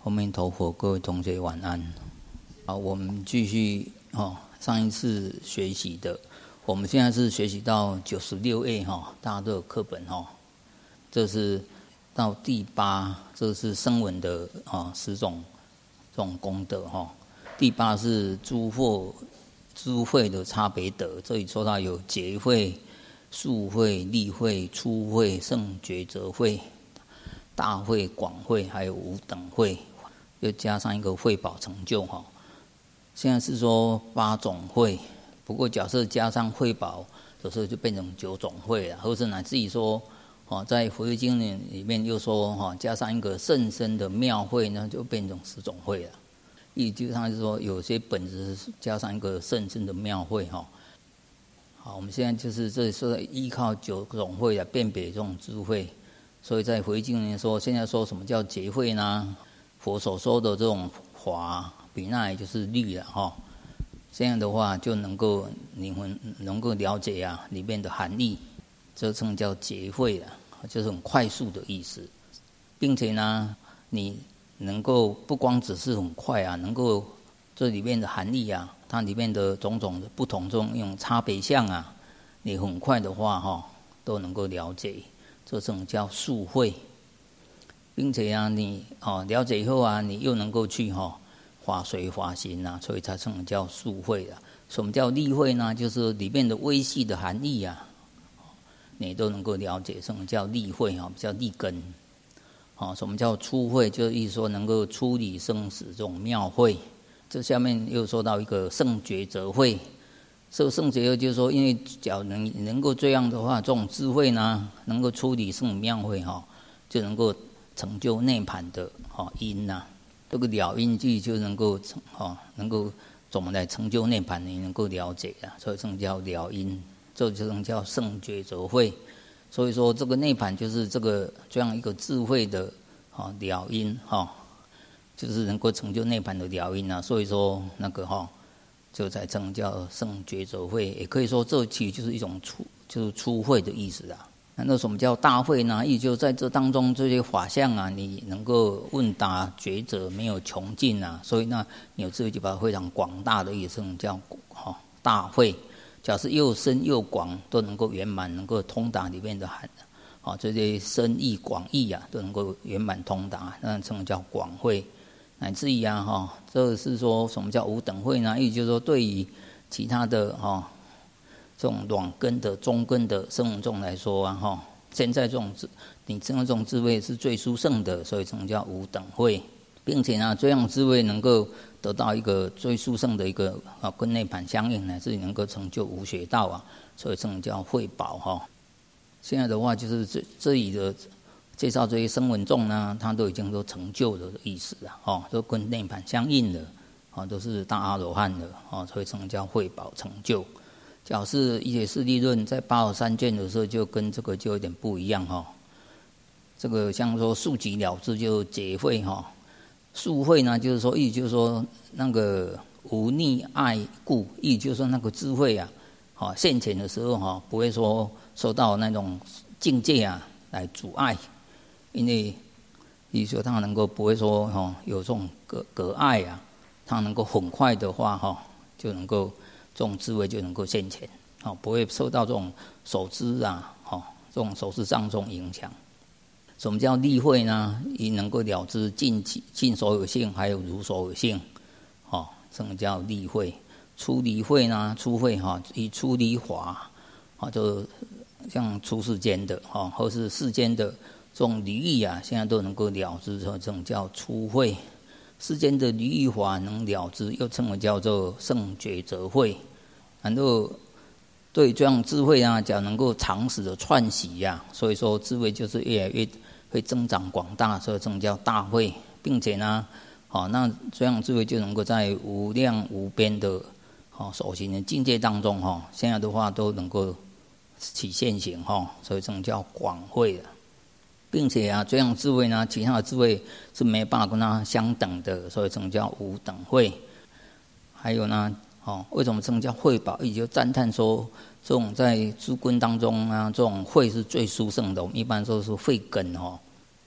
阿弥陀佛，各位同学晚安。好，我们继续上一次学习的，我们现在是学习到96页大家都有课本这是到第8，这是声闻的10种这种功德第8是诸慧的差别德，这里说到有结慧、速慧、力慧、粗慧、胜觉则慧、大慧、广慧，还有无等慧，又加上一个慧宝成就现在是说8种慧，不过假设加上慧宝，有时候就变成9种慧了，或者乃至于说在佛经里面又说加上一个甚深的妙慧呢，就变成10种慧了。意思上是说有些本质加上一个甚深的妙慧好，我们现在就是这里说依靠9种慧来辨别这种智慧。所以在佛经里面说，现在说什么叫结慧呢？佛所说的这种法，比那也就是律了这样的话就能够灵魂能够了解里面的含义，这称叫结慧了，就是很快速的意思，并且呢，你能够不光只是很快能够这里面的含义它里面的种种的不同这种差别相你很快的话都能够了解。这种叫速慧，并且你了解以后你又能够去化随化行所以才称叫速慧了。什么叫力慧呢？就是里面的微细的含义你都能够了解，什么叫力慧比较立根。什么叫粗慧？就是意思说能够处理生死这种妙慧。这下面又说到一个胜觉则慧。这圣觉就是说，因为只要能够这样的话，这种智慧呢，能够处理圣妙慧就能够成就内盘的因这个了因句就能够能够怎么来成就内盘，你能够了解所以这叫了因，这就叫圣觉则慧。所以说这个内盘就是这样一个智慧的了因就是能够成就内盘的了因所以说那个就在称叫圣觉则慧，也可以说这其实就是一种就是粗慧的意思那什么叫大慧呢？意思就在这当中这些法相你能够问答抉择，没有穷尽所以呢，你有智慧就把它非常广大的意思叫大慧。假设又深又广都能够圆满，能够通达里面的这些深义广义都能够圆满通达，那称叫广慧。乃至于这是说什么叫无等慧呢？意思就是说，对于其他的这种软根的、中根的声闻众来说现在你这种智慧是最殊胜的，所以称叫无等慧，并且这样智慧能够得到一个最殊胜的一个跟内盘相应，乃至于能够成就无学道所以称叫慧宝现在的话就是这里的介绍这些声闻众呢，他都已经都成就的意思都跟内盘相应的都是大阿罗汉的所以称叫慧宝成就。假是一切势力论在83卷的时候，就跟这个就有点不一样这个像说速疾了知就解慧速慧呢，就是说意思就是说那个无溺爱故，意思就是说那个智慧现前的时候不会说受到那种境界来阻碍。因为意思说他能够不会说有这种隔碍他能够很快的话就能够这种智慧就能够现前不会受到这种手知这种手识上这种影响。什么叫力慧呢？以能够了知尽所有性还有如所有性这个叫力慧。出离慧呢？出慧以出离法就像出世间的或是世间的这种离欲现在都能够了知，这种叫出慧。世间的离欲法能了知，又称为叫做圣觉则慧。然后对这样智慧假如能够长时的串习所以说智慧就是越来越会增长广大，所以这种叫大慧。并且呢那这样智慧就能够在无量无边的所行的境界当中现在的话都能够起现行所以这种叫广慧的。并且这样智慧呢，其他的智慧是没办法跟它相等的，所以称叫无等慧。还有呢为什么称叫慧宝？也就赞叹说这种在诸根当中这种慧是最殊胜的。我们一般说是慧根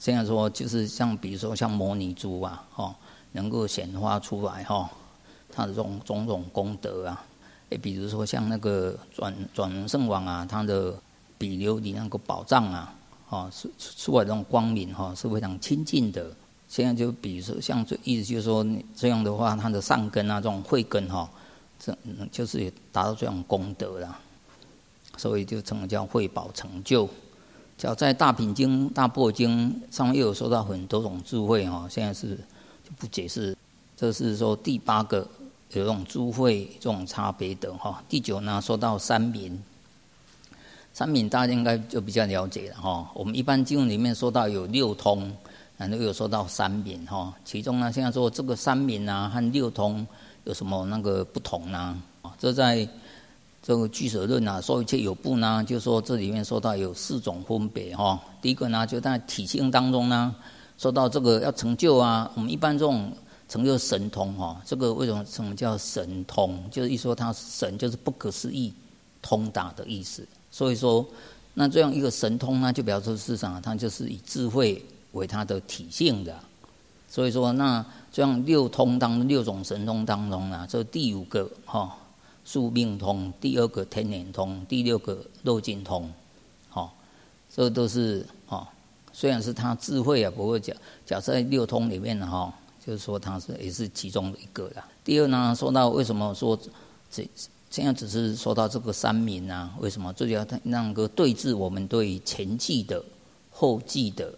现在说就是像比如说像摩尼珠啊，能够显化出来它的种种功德啊，比如说像那个转轮圣王啊，它的比琉璃那个宝藏啊，出来这种光明是非常亲近的。现在就比如说像意思就是说这样的话，它的上根啊这种慧根这就是也达到这种功德啦，所以就称为叫慧宝成就。叫在大品经、大般经上面又有说到很多种智慧现在是就不解释。这是说第8个有这种智慧这种差别的第9呢说到三明，三明大家应该就比较了解了我们一般经文里面说到有6通，然后又有说到三明其中呢现在说这个三明啊和6通有什么那个不同呢？这在这个俱舍论啊，说一切有部呢，就说这里面说到有4种分别第一个呢，就在体性当中呢，说到这个要成就啊，我们一般这种成就神通这个为什么叫神通？就是一说它神就是不可思议通达的意思。所以说，那这样一个神通呢，就表示市场它就是以智慧为它的体性的。所以说，那这样6通当中6种神通当中啊，这第5个宿命通，第2个天眼通，第6个肉尽通，这都是虽然是他智慧啊，不过假设在6通里面就是说它也是其中的一个啦。第二呢，说到为什么说现在只是说到这个三明啊，为什么最主要那个对治我们对前际的、后际的，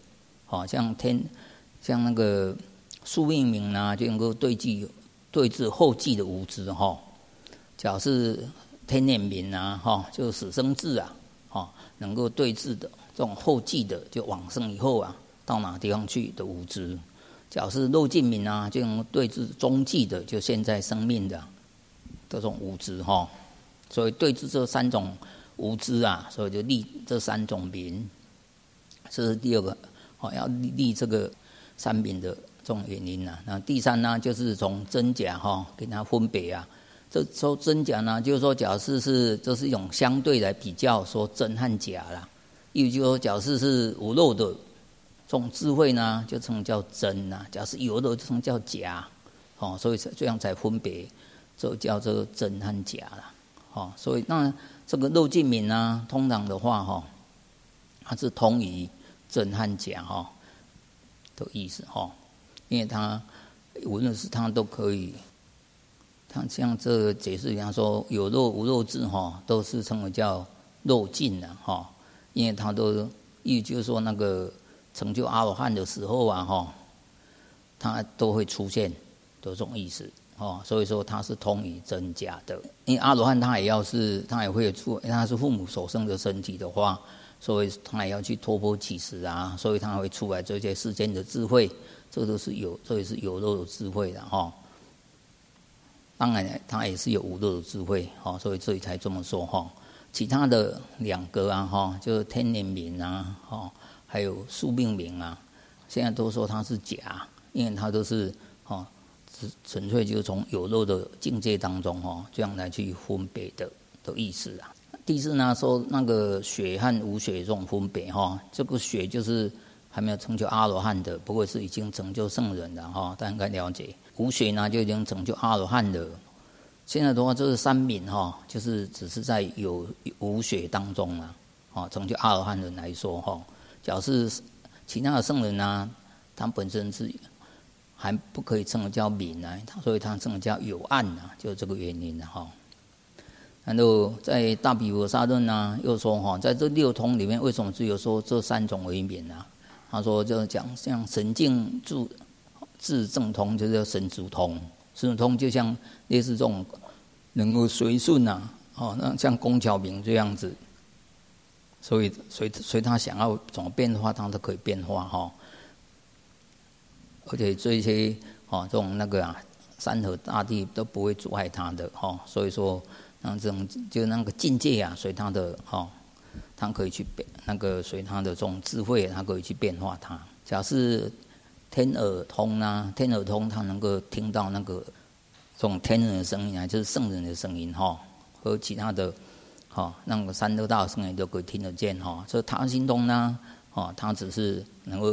像那个宿命明啊，就能够对治后际的无知假如是天眼明啊，就死生智啊，能够对治的这种后继的，就往生以后啊，到哪地方去的无知；假如是肉尽明啊，就能够对治中继的，就现在生命的这种无知所以对治这3种无知啊，所以就立这3种明，这是第2个要立这个三明的这种原因啊。那第3呢，就是从真假给它分别啊。这说真假呢，就是说，假设这是一种相对来比较，说真和假啦。意思就是说，假设是无漏的这种智慧呢，就称叫真呐；假设有漏，就称叫假。所以这样才分别，就叫这个真和假啦。所以那这个肉尽明呢，通常的话它是通于真和假的意思因为它无论是它都可以。他像这个解释，比方说有漏无漏智都是称为叫漏尽的因为他都意思就是说那个成就阿罗汉的时候啊他都会出现的这种意思所以说他是通于真假的。因为阿罗汉他也会出，他是父母所生的身体的话，所以他也要去托钵乞食啊，所以他会出来这些世间的智慧，这也是有漏的智慧的当然，他也是有无漏的智慧所以这里才这么说其他的2个就是天眼明啊还有宿命明啊，现在都说它是假，因为它都是纯粹就是从有漏的境界当中这样来去分别的意思啊。第4呢，说那个血和无血这种分别这个血就是还没有成就阿罗汉的，不过是已经成就圣人的大家应该了解。无血呢就已经成就阿罗汉的。现在的话，这是三明就是只是在有无血当中成就阿罗汉人来说假如是其他的圣人呢，他本身是还不可以称为叫明所以他称为叫有暗就是这个原因然后在大毗婆沙论呢，又说在这6通里面，为什么只有说这3种为明他说就讲像神境智正通，就是叫神足通。神足通就像类似这种能够随顺那像工巧明这样子，所以随他想要怎么变化，他都可以变化而且这些这种那个山河大地都不会阻碍他的所以说这种就那个境界随他的他可以去变那个随他的这种智慧，他可以去变化它。假设天耳通天耳通他能够听到那个这种天人的声音就是圣人的声音和其他的那个三恶道的声音都可以听得见所以他心通呢他只是能够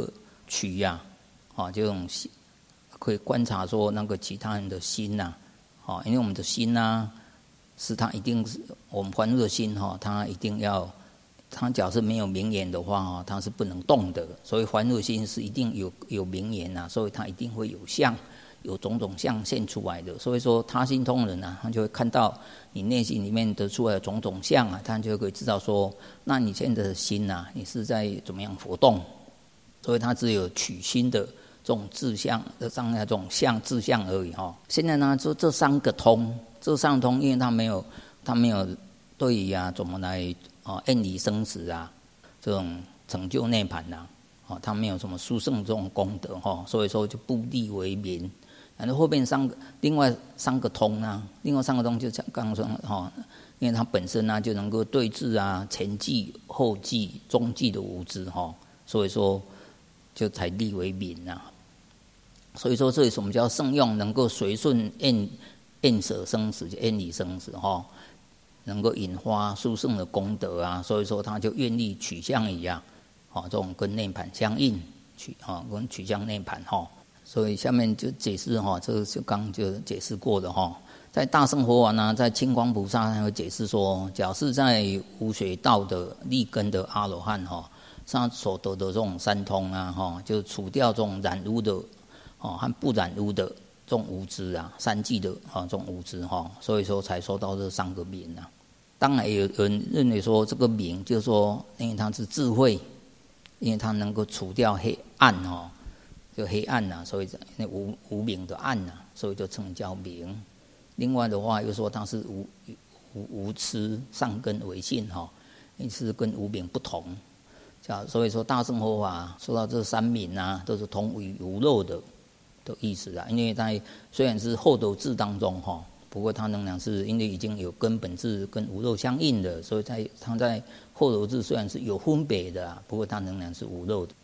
取呀，这种可以观察说那个其他人的心呐，因为我们的心呐，是它一定是我们凡夫的心它一定要，它假设没有名言的话它是不能动的，所以凡夫的心是一定有名言呐，所以它一定会有相。有种种相现出来的，所以说他心通人他就会看到你内心里面得出来的种种相他就可以知道说，那你现在的心你是在怎么样活动？所以他只有取心的这种志向的这种相志向而已现在呢，这三个通，因为他没有对于怎么来远离生死这种成就涅槃他没有什么殊胜这种功德所以说就不立为名。然后后面另外三个通就像刚刚说因为它本身就能够对治前际、后际、中际的无知所以说就才立为名所以说这里什么叫圣用，能够随顺厌舍生死，就远离生死能够引发殊胜的功德所以说他就愿意取向一样这种跟涅槃相应跟取向涅槃所以下面就解释这个就刚就解释过的在大乘佛法在清光菩萨他会解释说，假设在无学道的立根的阿罗汉他所得的这种三通就除掉这种染污的和不染污的这种无知三际的这种无知所以说才说到这三个名当然有人认为说这个名就是说，因为它是智慧，因为它能够除掉黑暗就黑暗所以那无明的暗所以就称叫明。另外的话又说它是无痴上根为性因此跟无明不同。所以说大乘佛法说到这三名都是同于无漏的意思因为它虽然是后头智当中不过它仍然是因为已经有根本智跟无漏相应的，所以它在后头智虽然是有分别的不过它仍然是无漏的。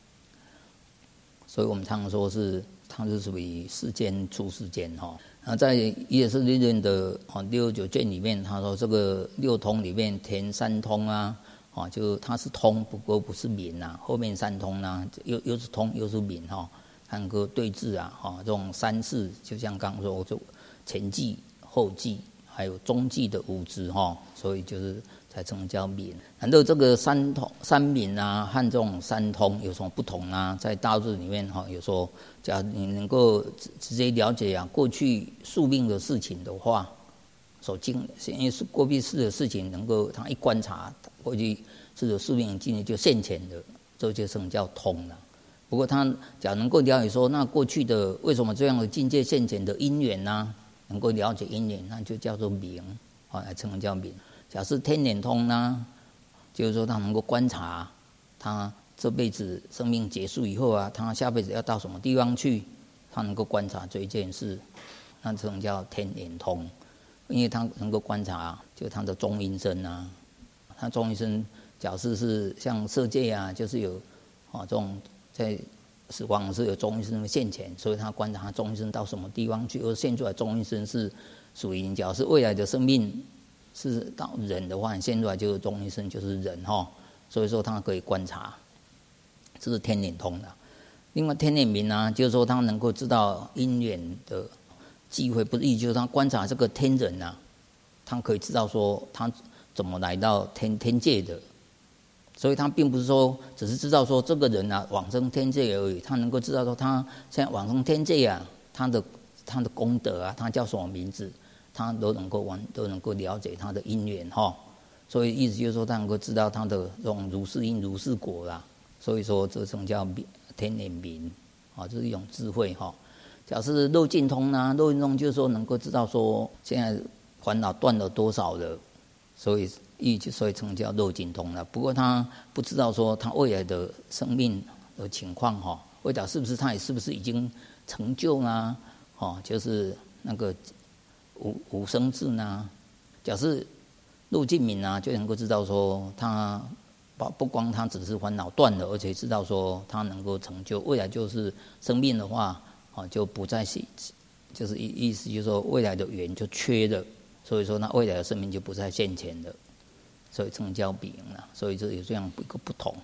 所以我们常说它是属于世间出世间在也是历任的69卷里面，他说这个六通里面前三通就它是通，不过不是明后面三通又是通又是明能够对治这种三世，就像刚刚说就前际、后际还有中际的无知所以就是才称叫明。难道这个三明和这种三通有什么不同在大陆里面有说，假如你能够直接了解过去宿命的事情的话，因为过去世的事情能够他一观察过去世的宿命境界就现前的，这就称叫通了。不过他假如能够了解说，那过去的为什么这样的境界现前的因缘能够了解因缘，那就叫做明来称叫明。假设天眼通就是说他能够观察他这辈子生命结束以后他下辈子要到什么地方去，他能够观察这一件事，那这种叫天眼通。因为他能够观察就他的中阴身他中阴身假设是像色界就是有这种在死亡是有中阴身现前，所以他观察他中阴身到什么地方去，而现出来中阴身是属于假设未来的生命是到人的话，现出来就是中阴身就是人所以说他可以观察，这是天眼通的。另外天眼明就是说他能够知道因缘的机会，不是就是他观察这个天人他可以知道说他怎么来到天界的，所以他并不是说只是知道说这个人往生天界而已，他能够知道说他现在往生天界他的功德他叫什么名字，他都能够了解他的因缘所以意思就是说他能够知道他的这种如是因如是果所以说这种叫天眼明这是一种智慧假设漏尽通漏尽通就是说能够知道说现在烦恼断了多少了，所以称叫漏尽通了。不过他不知道说他未来的生命的情况未来是不是已经成就就是那个无生智假设漏尽明就能够知道说他不光他只是烦恼断了，而且知道说他能够成就未来就是生命的话就不再是，就是意思就是说未来的缘就缺了，所以说那未来的生命就不再现前了，所以称叫明了。所以这有这样一个不同。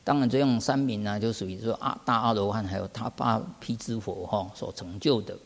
当然这样三明呢，就属于说大阿罗汉还有他八辟支佛所成就的。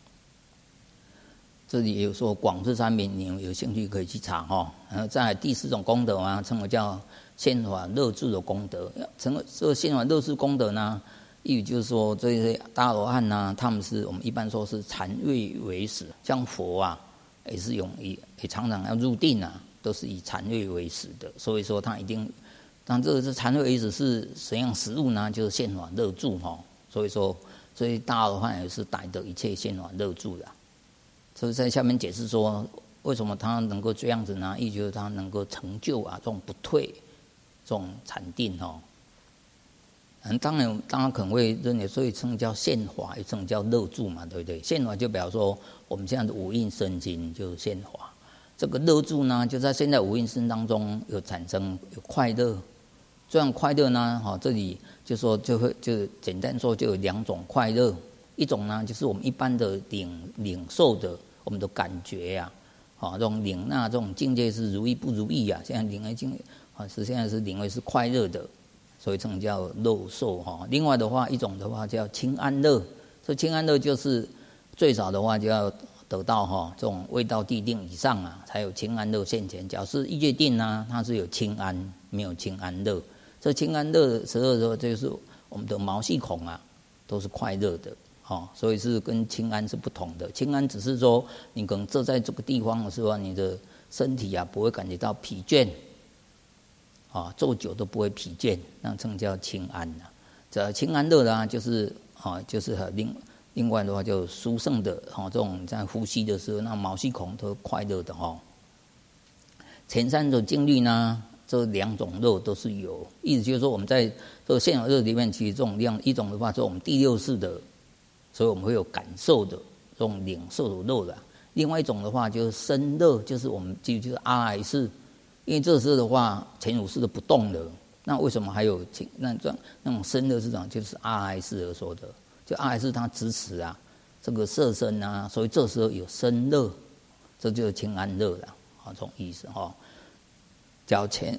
这里也有说广智三明，你们有兴趣可以去查然后再来第4种功德啊，称为叫现法乐住的功德。成为这个现法乐住功德呢，意语就是说这些大阿罗汉呢，他们是我们一般说是禅悦为始，像佛啊也是也常常要入定啊，都是以禅悦为始的。所以说他一定，但这个是禅悦为始是怎样实物呢？就是现法乐住所以说，所以大阿罗汉也是逮得一切现法乐住的。所以在下面解释说，为什么他能够这样子呢？意就是他能够成就这种不退，这种禅定当然可能会认为，所以称叫现法，也称叫乐住嘛，对不对？现法就表示说，我们现在的五蕴身心就是现法。这个乐住呢，就在现在五蕴身当中有产生有快乐。这样快乐呢，这里就说就简单说就有2种快乐。一种呢，就是我们一般的领受的我们的感觉呀，这种领纳这种境界是如意不如意啊。现在领为境界是现在是领为是快乐的，所以称叫乐受另外的话，一种的话叫清安乐。这清安乐就是最少的话就要得到这种未到地定以上啊，才有清安乐现前。假如是欲界定呢，它是有清安，没有清安乐。这清安乐的时候，就是我们的毛细孔啊，都是快乐的。所以是跟清安是不同的。清安只是说你可能坐在这个地方的时候，你的身体不会感觉到疲倦，坐久都不会疲倦，那称叫清安这清安乐呢，就是另外的话就殊胜的这种在呼吸的时候，那毛细孔都快乐的前3种境律呢，这2种乐都是有。意思就是说，我们在这个现有乐里面，其实这种一种的话，是我们第6识的。所以我们会有感受的这种领受的乐另外一种的话就是身乐，就是我们就是阿赖识。因为这时候的话前5识都不动了，那为什么还有那种身乐是什么？就是阿赖识而说的。就阿赖识它支持这个色身所以这时候有身乐，这就是清安乐这种意思较前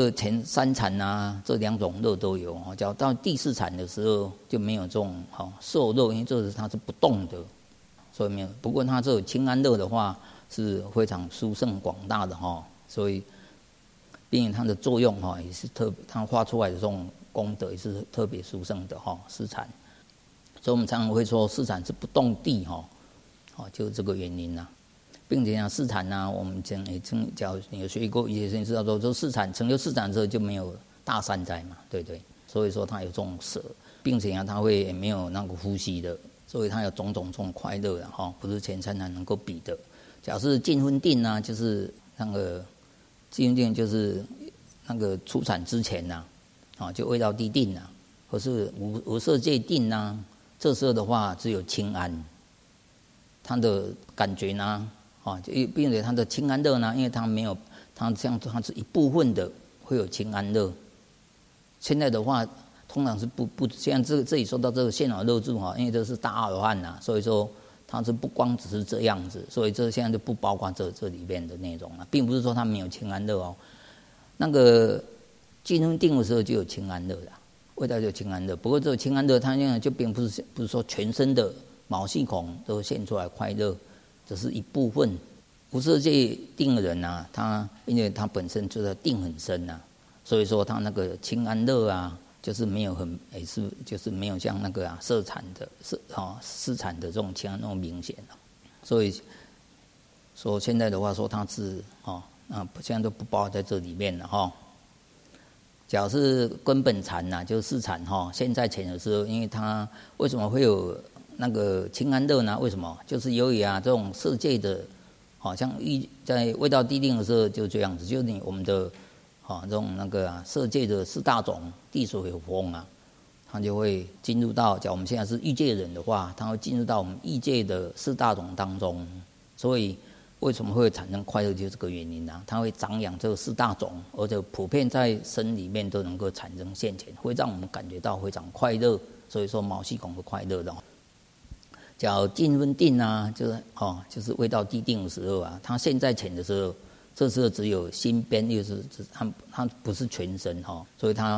3禅这2种乐都有较到第4禅的时候就没有这种受乐，因为这是它是不动的，所以没有。不过它这个清安乐的话是非常殊胜广大的所以并且它的作用也是它发出来的这种功德也是特别殊胜的4禅。所以我们常常会说4禅是不动地就是这个原因并且4禅我们讲你有学过一些事情，知道说这4禅成就4禅之后就没有大善哉嘛，对不对？所以说它有这种舍，并且它会没有那个呼吸的，所以它有种种这种快乐的不是前3禅能够比的。假设近分定就是那个近分定就是那个出产之前就未到地定或是无色界定这时候的话只有清安，它的感觉并且它的清安乐因为它没有它是一部分的会有清安乐。现在的话通常是不像这里说到这个现法乐住因为这是大阿罗汉所以说它是不光只是这样子，所以这现在就不包括这里面的内容并不是说它没有清安乐那个近分定的时候就有清安乐味道就有清安乐。不过这个清安乐它现在就并不是说全身的毛细孔都现出来快乐，只是一部分。无色界定的人他因为他本身就是定很深所以说他那个清安乐就是没有就是没有像那个色禅的四禅的这种清安那么明显所以说现在的话说他是现在都不包在这里面了假如是根本禅就是四禅现在前的时候，因为他为什么会有那个清安乐呢？为什么？就是由于这种色界的，像在未到地定的时候就这样子，就是我们的这种那个色界的4大种地水火风它就会进入到，假如我们现在是欲界人的话，它会进入到我们欲界的4大种当中。所以为什么会产生快乐，就是这个原因它会长养这个4大种，而且普遍在身里面都能够产生现前，会让我们感觉到非常快乐。所以说毛细孔是快乐的假如近分定就是未到地定的时候它现在前的时候，这时候只有心边，就是它不是全身所以它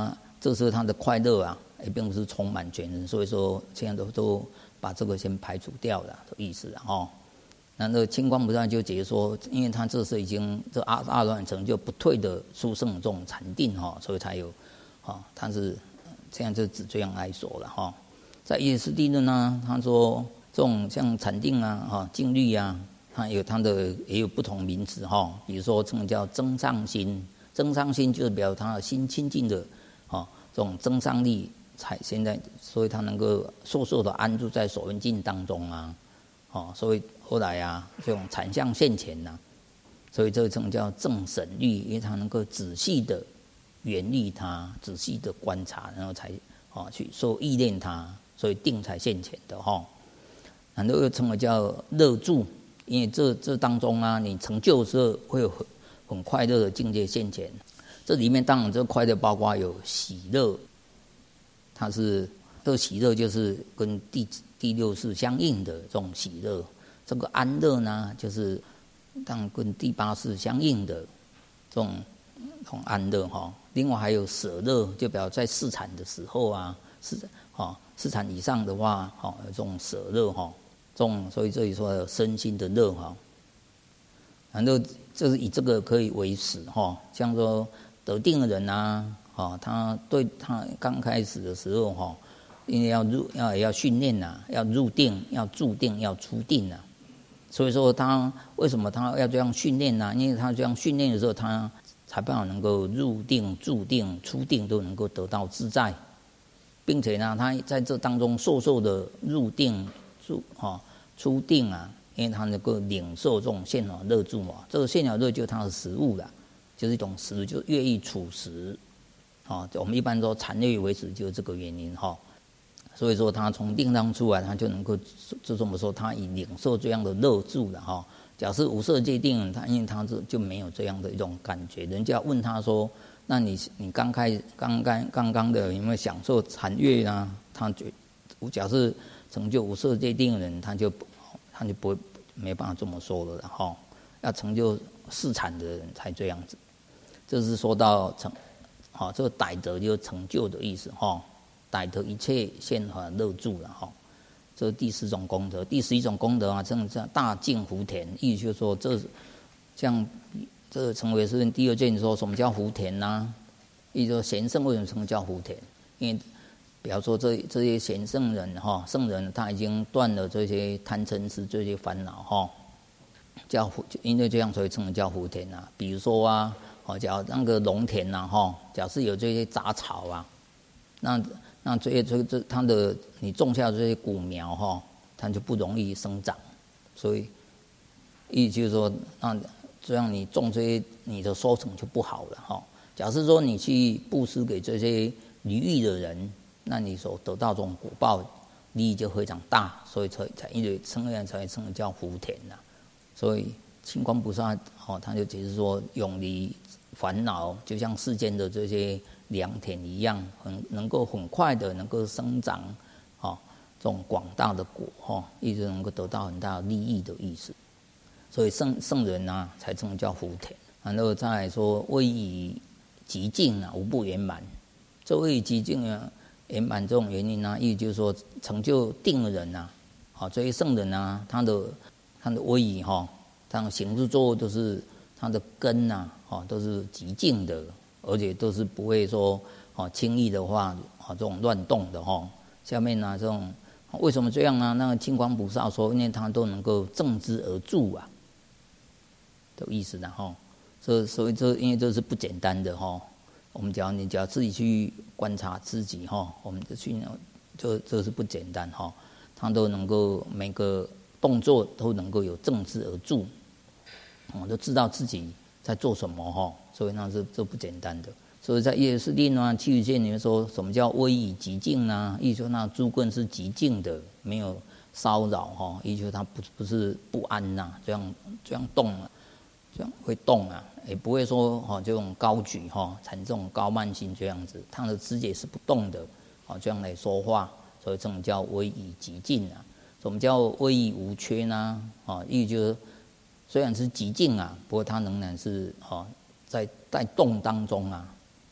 这时候他的快乐啊，也并不是充满全身，所以说现在都把这个先排除掉了的意思啊。那那清光菩萨就解释说，因为他这是已经这阿罗汉成就不退的殊胜这种禅定所以才有他是现在就只这样来说了在叶师地论呢，他说这种像禅定啊、静虑啊，它有它的也有不同名词比如说称叫增上心，增上心就是表示他的心清净的这种增上力才现在，所以他能够硕硕的安住在所缘境当中啊。所以后来这种禅相现前所以这种叫正审虑，因为他能够仔细的远离它，仔细的观察，然后才去说意念它，所以定才现前的然后又称为叫乐住，因为这当中你成就的时候会有很快乐的境界现前。这里面当然这快乐包括有喜乐，它是这个喜乐就是跟第六识相应的这种喜乐。这个安乐呢，就是当然跟第八识相应的这种安乐另外还有舍乐，就表示在四禅的时候四禅以上的话有这种舍乐这种，所以这里说有身心的乐然后就是以这个可以为始像说得定的人他对他刚开始的时候因为要训练要入定，要住定，要出定所以说他为什么他要这样训练因为他这样训练的时候，他才办法能够入定、住定、出定都能够得到自在，并且他在这当中受的入定、出定因为他能够领受这种现了乐住这个现了乐就是他的食物就是一种食，就乐意处食我们一般说禅乐为食，就是这个原因所以说他从定当出来，他就能够就这么说，他以领受这样的乐住了假设无色界定，他因为他就没有这样的一种感觉。人家问他说：“那你刚刚的有没有享受禅悦他假设成就无色界定的人，他就不会没办法这么说了要成就四禅的人才这样子。这是说到这个逮得就是成就的意思逮得一切现法乐住了这是第四种功德。第11种功德称叫大净福田，意思就是说像这成为是第二件说什么叫福田意思说贤圣为什么称叫福田？因为比方说这些贤圣人圣人他已经断了这些贪嗔痴这些烦恼因为这样所以称为叫福田比如说假如那个农田假设有这些杂草那这它的你种下这些谷苗它就不容易生长，所以意思就是说这样你种这些你的收成就不好了假设说你去布施给这些离欲的人，那你所得到这种果报利益就非常大，所以才因为称为叫福田所以清光菩萨他就解释说，永离烦恼，就像世间的这些良田一样，能够很快的能够生长这种广大的果一直能够得到很大的利益的意思。所以圣人才称叫福田。然后再来说威仪极尽无不圆满。这威仪极尽圆满这种原因意思就是说成就定的人这些圣人他的威仪他的行事作都是他的根都是极净的，而且都是不会说轻易的话这种乱动的下面这种为什么这样那个清光菩萨说，因为他都能够正之而住的意思所以因为这是不简单的我们只要自己去观察自己我们就去这是不简单他都能够每个动作都能够有正之而住都知道自己在做什么所以那是这不简单的。所以在叶师令七语见里面说什么叫威仪极静意思说那诸根是极静的，没有骚扰意思说他不是不安这样动这样会动也不会说这种高举产生这种高慢心这样子，他的肢节是不动的这样来说话，所以这种叫威仪极静什么叫威仪无缺意思就是虽然是极静不过它仍然是在动当中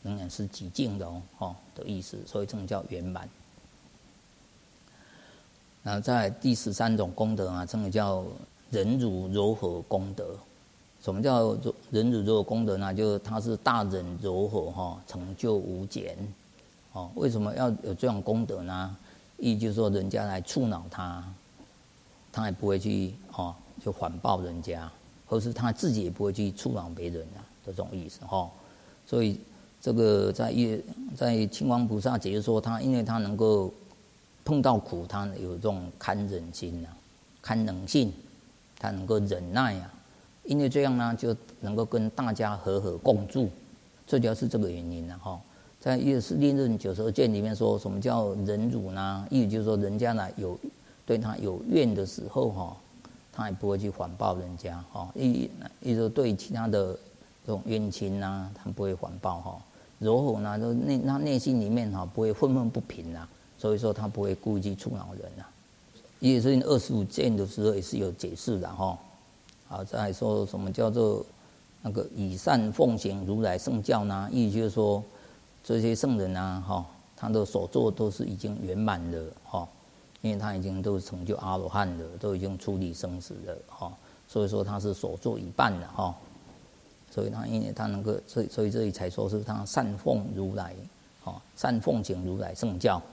仍然是极静的的意思，所以这种叫圆满。然后在第13种功德啊，这个叫忍辱柔和功德。什么叫忍辱柔和功德呢？就是它是大忍柔和成就无间。为什么要有这样功德呢？意就是说人家来触恼他，他也不会去就反报人家，或是他自己也不会去触恼别人的这种意思所以这个在清光菩萨解释说，他因为他能够碰到苦，他有这种堪忍心堪能性，他能够忍耐因为这样呢，就能够跟大家和和共住，这就是这个原因在《是历任92卷》里面说，什么叫忍辱呢？意思就是说，人家对他有怨的时候他也不会去反报人家意思说对其他的这种冤亲他不会反报柔和呢，他内心里面不会愤愤不平所以说他不会故意去触恼人也是25卷的时候也是有解释的好，再来说什么叫做那个以善奉行如来圣教呢？意思就是说，这些圣人他的所作都是已经圆满的因为他已经都成就阿罗汉了，都已经出离生死了所以说他是所作一半的所以因为他能够，所以这里才说是他善奉如来善奉行如来圣教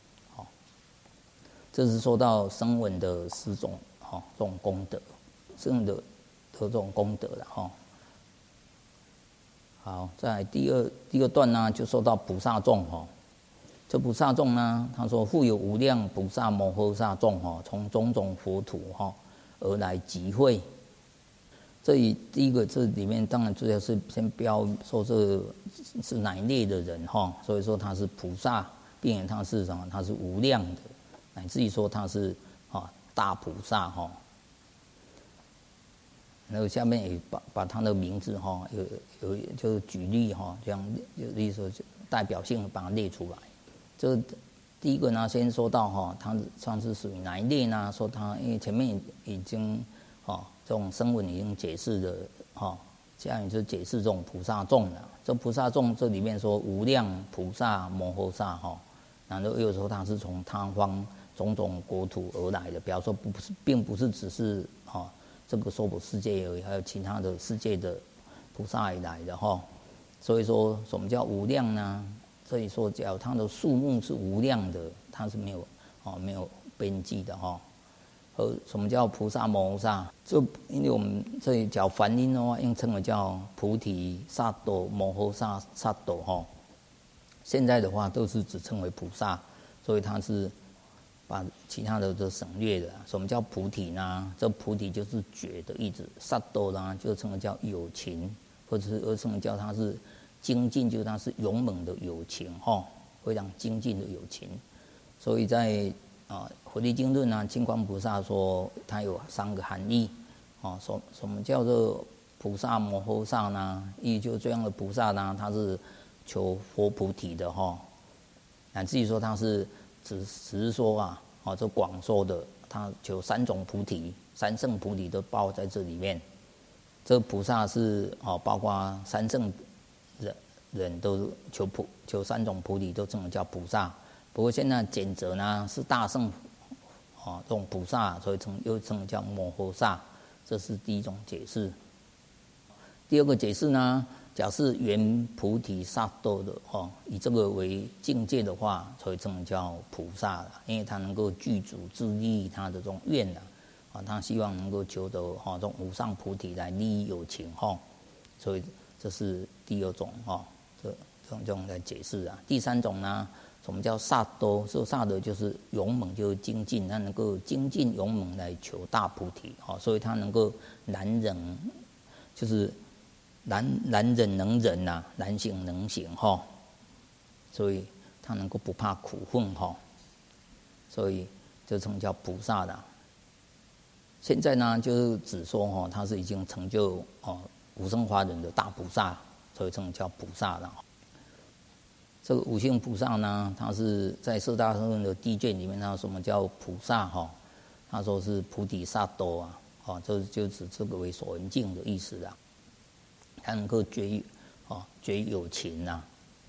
这是说到声闻的4种这种功德，圣的这种功德了好，在第二段呢，就说到菩萨众这菩萨众呢，他说复有无量菩萨摩诃萨众从种种佛土而来集会。这第一个这里面当然主要是先标说这是哪一类的人所以说他是菩萨，并且他是什么？他是无量的，乃至于说他是大菩萨然后下面也把他的名字有就是举例这样就例如说代表性把它列出来。这第一个呢，先说到他算是属于哪一类呢？说他因为前面已经这种声闻已经解释了下面就解释这种菩萨众了。这菩萨众这里面说无量菩萨摩诃萨然后又说他是从他方种种国土而来的，表示说并不是只是这个娑婆世界而已，还有其他的世界的菩萨而来的所以说什么叫无量呢？这里说叫它的数目是无量的，它是没有边际的什么叫菩萨摩诃萨？这因为我们这里讲梵音的话，应称为叫菩提萨埵摩诃萨萨埵现在的话都是只称为菩萨，所以它是把其他的都省略了。什么叫菩提呢？这菩提就是觉的意思，萨埵呢就称为叫有情，或者是称为叫它是精进，就是它是勇猛的有情非常精进的有情。所以在佛地经论清光菩萨说它有3个含义什么叫做菩萨摩诃萨呢？意就这样的菩萨呢，他是求佛菩提的乃至于说他是只是说这广说的，他求3种菩提，3圣菩提都包在这里面。这菩萨是包括3圣人都求3种菩提都称为叫菩萨。不过现在简则呢是大圣这种菩萨，所以又称叫摩诃萨，这是第一种解释。第二个解释呢，假设圆菩提萨埵的以这个为境界的话，所以称为叫菩萨了，因为他能够具足自利他的这种愿他希望能够求得这种无上菩提来利益有情所以这是第二种这种来解释第3种呢，什么叫萨埵？这萨埵就是勇猛，就是精进，他能够精进勇猛来求大菩提所以他能够难忍，就是难忍能忍难行能行所以他能够不怕苦恨所以就称叫菩萨的。现在呢，就是只说他是已经成就无生法忍的大菩萨，所以称叫菩萨的。这个五性菩萨呢，他是在四大乘论的第一卷里面，他什么叫菩萨他说是菩提萨埵就指这个为所缘境的意思他能够觉有情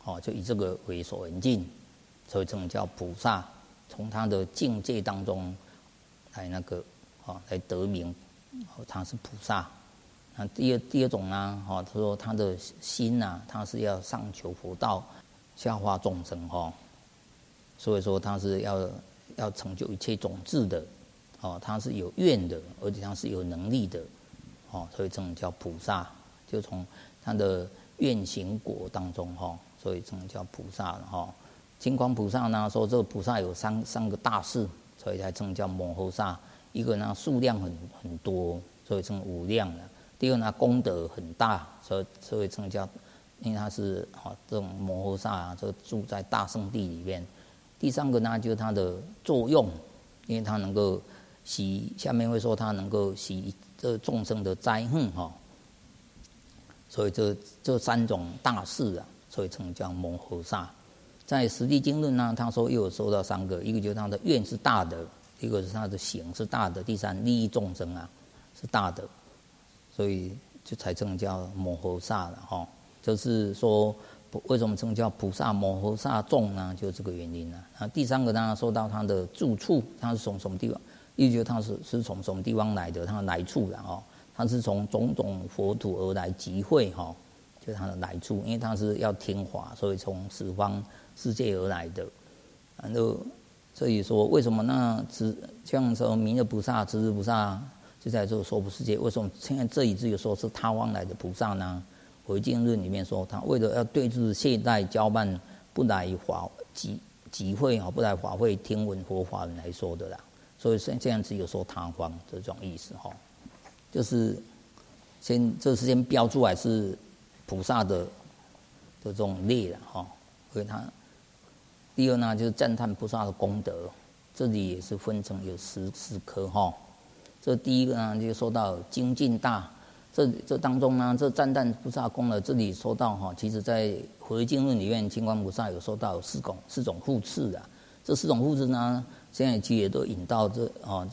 就以这个为所缘境，所以称叫菩萨。从他的境界当中来来得名，他是菩萨。那第二种呢，他说他的心他是要上求佛道，下化众生，所以说他是要成就一切种智的，他是有愿的，而且他是有能力的，所以称叫菩萨。就从他的愿行果当中，所以称叫菩萨了，金光菩萨呢说这个菩萨有三个大士，所以才称叫摩诃萨。一个呢数量很多，所以称无量了。第二呢功德很大，所以称叫，因为他是这种摩诃萨就住在大圣地里面。第三个呢就是它的作用，因为它能够洗，下面会说它能够洗这众生的灾恨，所以这三种大士所以称叫摩诃萨。在《实地经论》呢，他说又有说到三个，一个就是他的愿是大的，一个是他的行是大的，第三利益众生是大的，所以就才称叫摩诃萨了，就是说为什么称叫菩萨摩诃萨众呢？就是这个原因了。第三个呢，说到他的住处，他是从什么地方？意思就是他是从什么地方来的？他的来处了，他是从种种佛土而来集会，就是他的来处，因为他是要听法，所以从十方世界而来的。然后所以说为什么那像说弥勒菩萨、持世菩萨就在这个娑婆世界，为什么现在这一只有说是他方来的菩萨呢？《回经论》里面说，他为了要对治懈怠骄慢，不来集会不来法会听闻佛法人来说的啦。所以这样只有说他方这种意思，就是这是先标出来是菩萨的这种列了，所以他第二呢就是赞叹菩萨的功德，这里也是分成有十科，这第一个呢就说到精进大，这当中呢这赞叹菩萨功德，这里说到其实在《回经论》里面，金光菩萨有说到四种护持的，这四种护持呢，现在其实也都引到这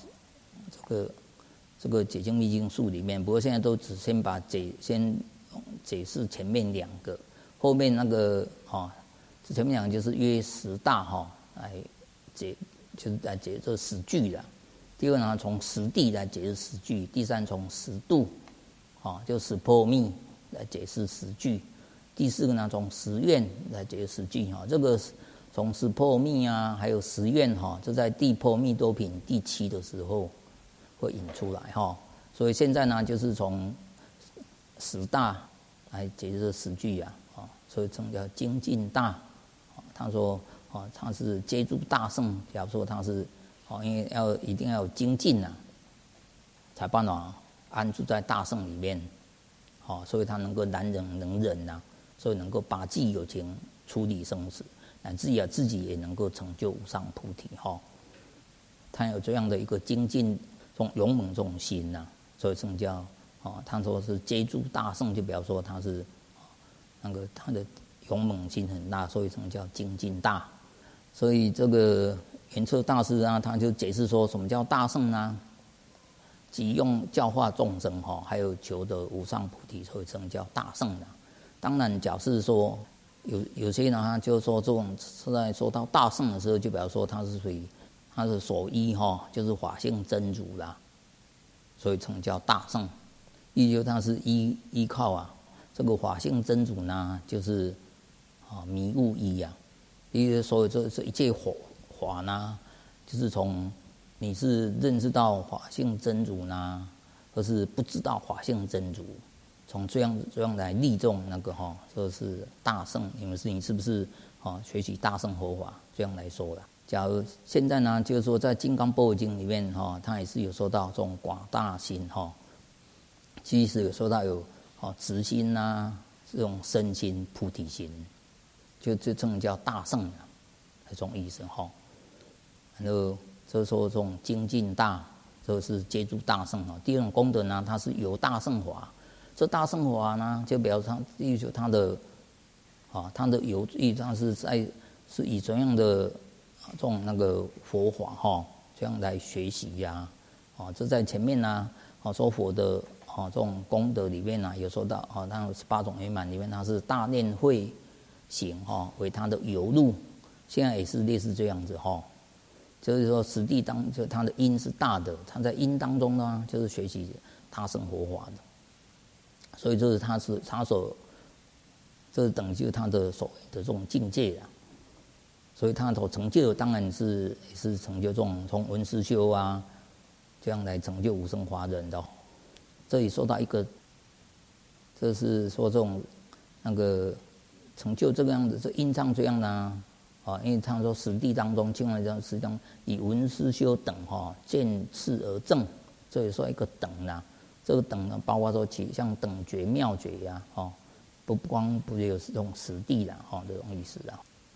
个解经密经术里面，不过现在都只先把先解释前面两个，后面那个前面两个就是约十大来解，就是来解这十句的。第二呢，从十地来解释十句；第三从十度，就十波密来解释十句；第四个呢，从十愿来解释十句。这个从十波密还有十愿这在地波密多品第7的时候会引出来所以现在呢，就是从十大来解释这十句所以称叫精进大。他说他是接住大圣，假如说他是因为一定要有精进才办法安住在大圣里面所以他能够难忍能忍所以能够拔济有情，处理生死，乃至于自己也能够成就无上菩提他有这样的一个精进这种勇猛这种心所以称叫他说是接住大圣，就比方说他是他的勇猛心很大，所以称叫精进大。所以这个圆彻大师他就解释说什么叫大圣呢？即用教化众生还有求得无上菩提，所以称叫大圣当然假设说有些人他就说这种在说到大圣的时候，就比方说他是属于他的所依就是法性真如啦，所以称叫大圣。依就他是依靠这个法性真如呢，就是迷悟依因为所有这一切法呢，就是从你是认识到法性真如呢，或是不知道法性真如，从这样来立众说是大圣。你是不是学习大圣佛法这样来说的？假如现在呢，就是说在《金刚般若经》里面它也是有说到这种广大心其实有说到有慈心这种身心菩提心，就称叫大圣这种意思然后就是说这种精进大，这是接住大圣第二种功德呢，它是有大圣法。这大圣法呢，就表示它的有意，它是以怎样的这种佛法这样来学习这在前面呢说佛的这种功德里面有说到那18种圆满里面，它是大念慧、 行为他的游路，现在也是类似这样子就是说实地就他的因是大的，他在因当中呢，就是学习他生活法的，所以这是他所，这是等于他的所谓的这种境界啊。所以他所成就的当然也是成就这种从闻思修啊，这样来成就无生法忍的。这里说到一个，这是说这种那个成就这个样子，这因上这样呢因为他说实地当中，经文中实际上以闻思修等见次而正，这里说一个等啦，这个等呢，包括说像等觉妙觉呀不光不有这种实地啦这种意思啊。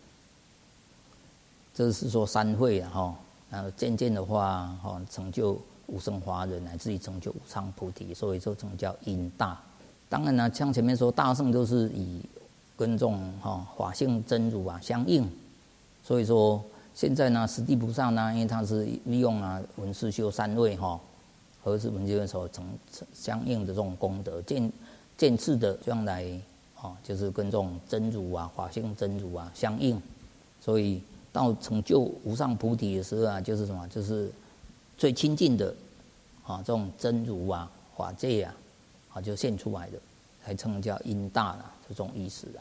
这是说三会然后渐渐的话成就无生法忍，乃至于成就无上菩提，所以说成叫因大。当然像前面说大乘都是以跟这种法性真如相应，所以说现在呢，实地菩萨呢，因为他是利用闻思修三位和是闻觉所相应的这种功德，渐次的这样来就是跟这种真如法性真如相应，所以到成就无上菩提的时候就是什么？就是最亲近的这种真如法界就现出来的，才称叫因大了，这种意思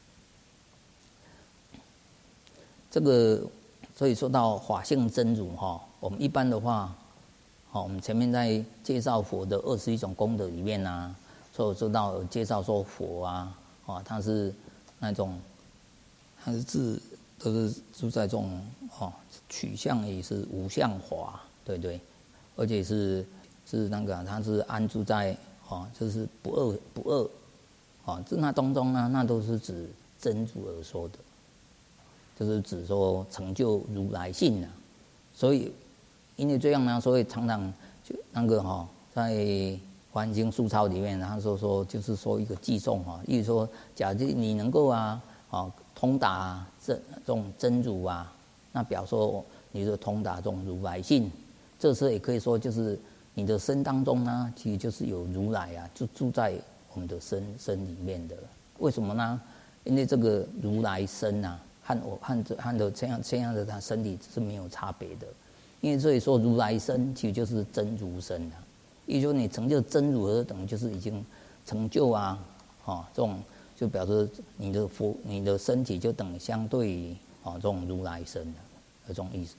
这个所以说到法性真如我们一般的话我们前面在介绍佛的21种功德里面所以说到介绍说佛他是那种他是都是住在这种取向也是无相法，对对，而且是那个他是安住在就是不二这那当中呢，那都是指真如而说的，就是指说成就如来性所以因为这样呢，所以常常就那个在《观经疏钞》里面，他说就是说一个寄送例如说，假如你能够通达这种真如那表说你就通达这种如来性，这时候也可以说就是你的身当中呢，其实就是有如来就住在我们的身里面的。为什么呢？因为这个如来身和的这样的他身体是没有差别的。因为所以说如来身其实就是真如身也就是说你成就真如而等于就是已经成就这种就表示你的身体就等于相对于这种如来身这种意思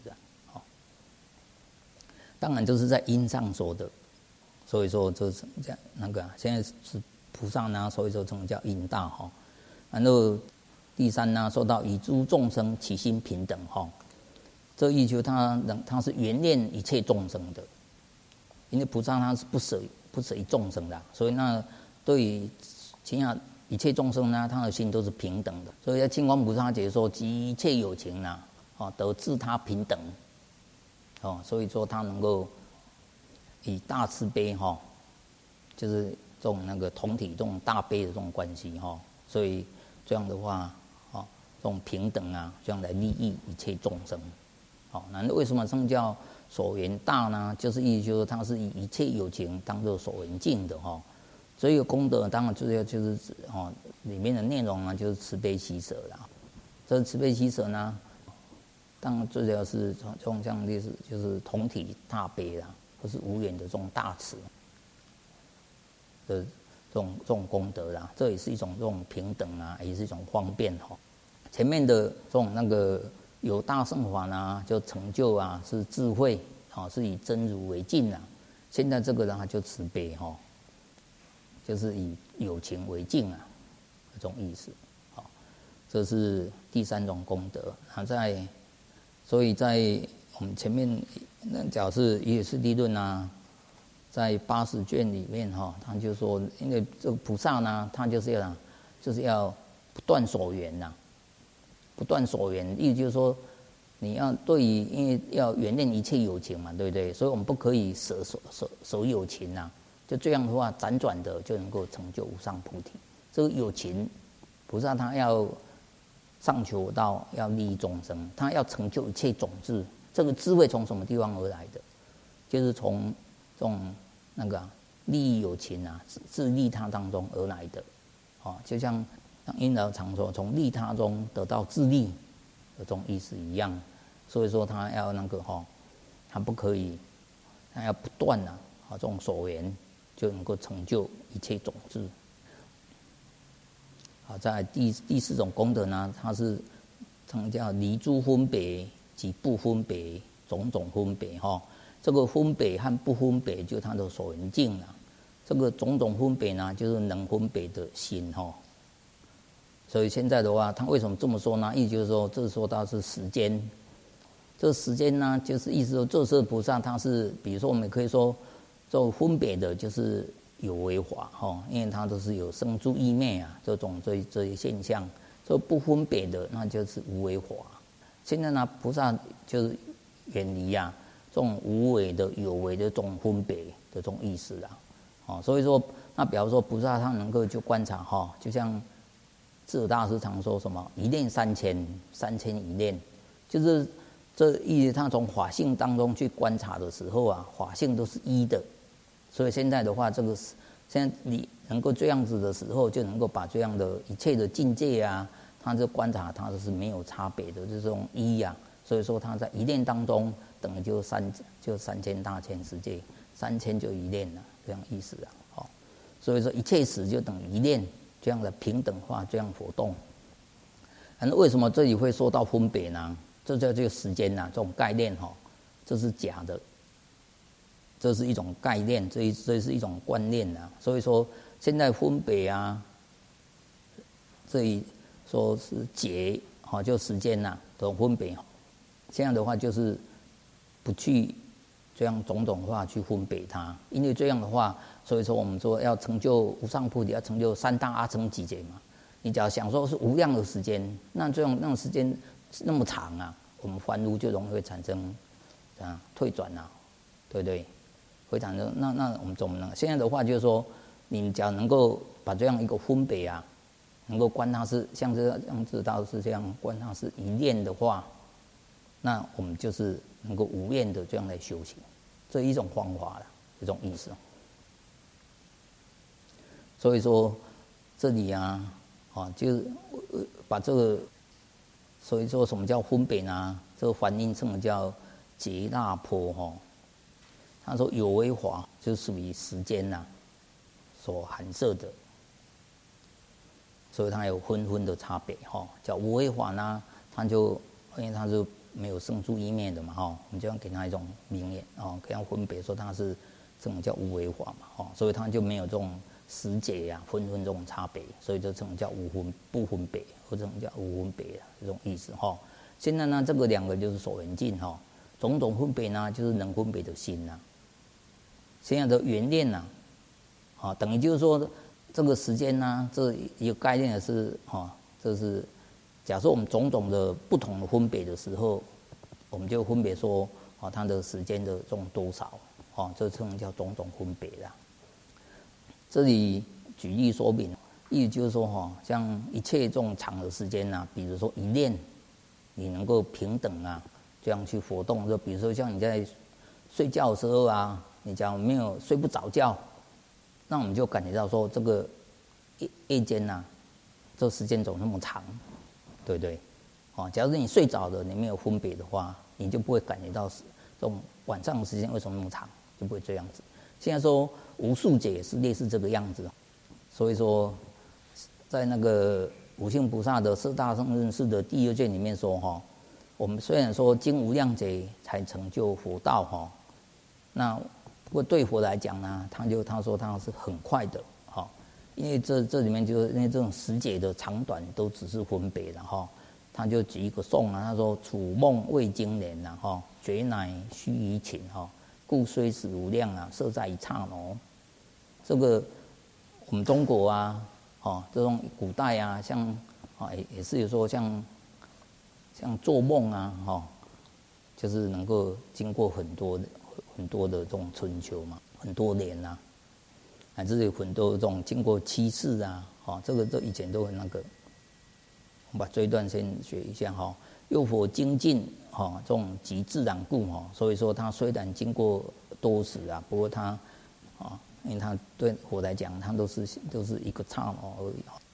当然就是在因上说的，所以说这是这样那个现在是菩萨呢，所以说称叫因大然后第三呢，说到以诸众生起心平等这意求他是圆念一切众生的，因为菩萨他是不舍于众生的，所以那对于其他一切众生呢，他的心都是平等的。所以在清光菩萨解说及一切有情得自他平等所以说他能够以大慈悲就是这种那个同体这种大悲的这种关系所以这样的话这种平等这样来利益一切众生那为什么称叫所缘大呢？就是意思就是它是以一切有情当作所缘境的所以功德当然就是指里面的内容呢，就是慈悲喜舍啦。这慈悲喜舍呢，当然最主要是这种像类似就是同体大悲啦，或是无缘的这种大慈的这种功德啦，这也是一种这种平等也是一种方便前面的这种那个有大乘法呢，就成就是智慧是以真如为镜现在这个呢，就慈悲就是以有情为镜这种意思这是第三种功德所以在我们前面假是也是理论在80卷里面他就说，因为这个菩萨呢，他就是要不断所缘不断所缘，意思就是说你要对于因为要缘念一切有情嘛，对不对？所以我们不可以舍有情就这样的话辗转的就能够成就无上菩提。这个有情菩萨他要上求到要利益众生，他要成就一切种智。这个智慧从什么地方而来的？就是从这种那个利益有情自利他当中而来的就像像印老常说，从利他中得到自利的这种意思一样。所以说他要那个他不可以，他要不断这种所缘就能够成就一切种子。在第四种功德呢，它是称叫离诸分别及不分别种种分别这个分别和不分别就是它的所缘境这个种种分别呢，就是能分别的心所以现在的话，他为什么这么说呢？意思就是说，这说到是时间。这个时间呢，就是意思说，这是菩萨他是，比如说我们可以说，这分别的就是有为法因为它都是有生住意灭这种这些现象。这不分别的，那就是无为法。现在呢，菩萨就是远离这种无为的、有为的这种分别的这种意思所以说，那比方说菩萨他能够就观察就像智者大师常说什么一念三千一念，就是这意思他从法性当中去观察的时候法性都是一的。所以现在的话，现在你能够这样子的时候，就能够把这样的一切的境界他就观察它是没有差别的，就是这种一所以说他在一念当中等于就三千大千世界，3000就一念了，这样意思所以说一切时就等于一念，这样的平等化这样活动。那为什么这里会说到分别呢？这叫这个时间这种概念这是假的，这是一种概念，这是一种观念所以说现在分别这里说是劫就时间这种分别这样的话就是不去这样种种化去分别它，因为这样的话，所以说我们说要成就无上菩提，要成就三大阿僧祇劫嘛。你只要想说是无量的时间，那这种时间那么长我们凡夫就容易会产生退转对不对？会产生那我们怎么能？现在的话就是说，你只要能够把这样一个分别能够观它是像这样知道是这样观它是一念的话，那我们就是能够无厌的这样来修行，这一种方法这种意思。所以说这里就是把这个，所以说什么叫分别呢？这个梵音称叫劫那波他说有为法就属于时间所含摄的，所以它有分的差别叫无为法呢，它就因为它是没有生住意灭的嘛我们就要给它一种名言给它分别说它是这种叫无为法嘛所以它就没有这种时节分这种差别，所以就这种叫不分别，或者这种叫无分别这种意思现在呢，这个两个就是所缘境种种分别呢，就是能分别的心现在的缘念等于就是说这个时间这一个概念是这是假设我们种种的不同的分别的时候，我们就分别说它的时间的这种多少这称叫种种分别这里举例说明，意思就是说像一切这种长的时间比如说一念，你能够平等这样去活动，就比如说像你在睡觉的时候你假如没有睡不着觉，那我们就感觉到说这个夜间这时间总那么长，对不对？假如你睡着了，你没有分别的话，你就不会感觉到这种晚上的时间为什么那么长，就不会这样子。现在说无数劫是类似这个样子，所以说在那个五性菩萨的四大圣认识的第2卷里面说我们虽然说经无量劫才成就佛道那不过对佛来讲呢，他说他是很快的因为这里面就是因为这种时节的长短都只是分别的他就举一个颂他说处梦未经年觉乃须臾寝故虽时无量设在一刹那。这个我们中国这种古代像也是有说像做梦就是能够经过很多的这种春秋嘛，很多年乃至有很多这种经过7世这个以前都很那个。我们把这一段先学一下又佛精进这种极自然故所以说它虽然经过多时不过它因为它对佛来讲，它都是一个刹那而已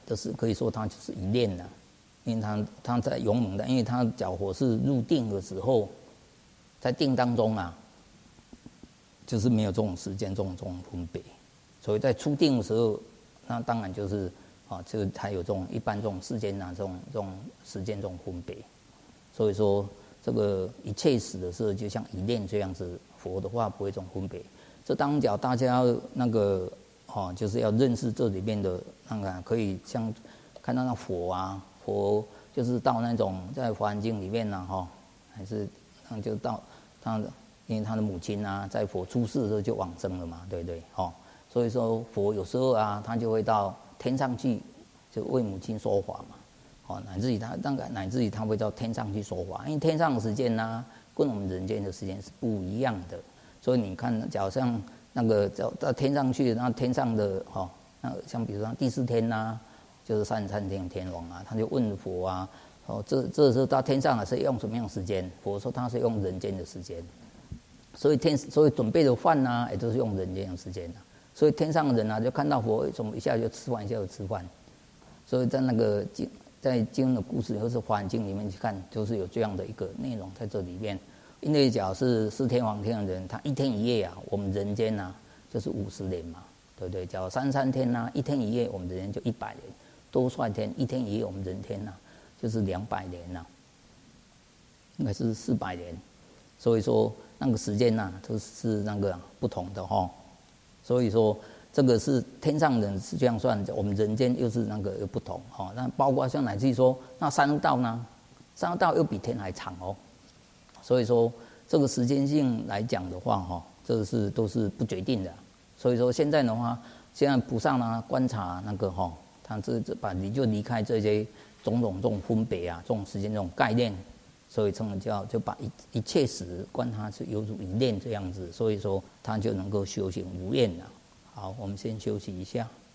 就是可以说它就是一念了，因为它在勇猛的，因为它假火是入定的时候，在定当中啊，就是没有这种时间这种分别，所以在初定的时候，那当然就是就才有这种一般这种世间啊这种时间这种分别，所以说这个一切时的时候，就像一念这样子，佛的话不会这种分别。这当讲大家要那个就是要认识这里面的那个，可以像看到那佛啊，佛就是到那种在《华严经》里面呢还是就到他的，因为他的母亲啊，在佛出世的时候就往生了嘛，对不对？所以说佛有时候啊，他就会到天上去，就为母亲说法嘛，乃至于他会到天上去说法，因为天上的时间呢，跟我们人间的时间是不一样的。所以你看，假如像那个到天上去，那天上的那像比如说第4天呐，就是33天天王啊，他就问佛啊，这时候到天上了是用什么样的时间？佛说他是用人间的时间，所以准备的饭呐，也都是用人间的时间的。所以天上的人啊，就看到佛怎么一下就吃饭，一下就吃饭。所以在那个在经的故事或是《华严经》里面去看，就是有这样的一个内容在这里面。因为假如是4天王天的人，他1天1夜啊，我们人间啊就是50年嘛，对不对？假如33天啊，1天1夜我们人间就100年，多算天1天1夜我们人天啊就是200年呐，应该是400年。所以说那个时间呐都是那个不同的所以说这个是天上人是这样算，我们人间又是那个又不同那包括像乃至于说那三恶道呢，三恶道又比天还长所以说这个时间性来讲的话这个是都是不决定的。所以说现在的话，现在菩萨呢观察那个他你就离开这些种种这种分别啊，这种时间这种概念，所以称为就把一切时观它是犹如一念这样子，所以说他就能够修行无厌了。好，我们先休息一下。